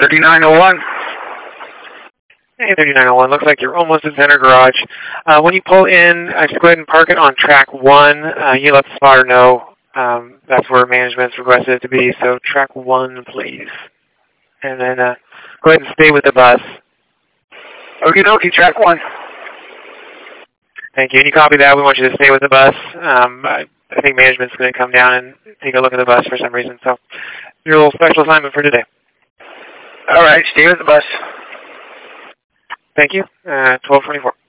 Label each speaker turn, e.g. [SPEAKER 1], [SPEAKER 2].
[SPEAKER 1] 3901.
[SPEAKER 2] Hey, 3901. Looks like you're almost at center garage. When you pull in, just go ahead and park it on track 1. You let the spotter know that's where management's requested it to be. So track 1, please. And then go ahead and stay with the bus.
[SPEAKER 1] Okie dokie, track 1.
[SPEAKER 2] Thank you. And you copy that. We want you to stay with the bus. I think management's going to come down and take a look at the bus for some reason. So your little special assignment for today.
[SPEAKER 1] All right, stay with the bus.
[SPEAKER 2] Thank you. 1224.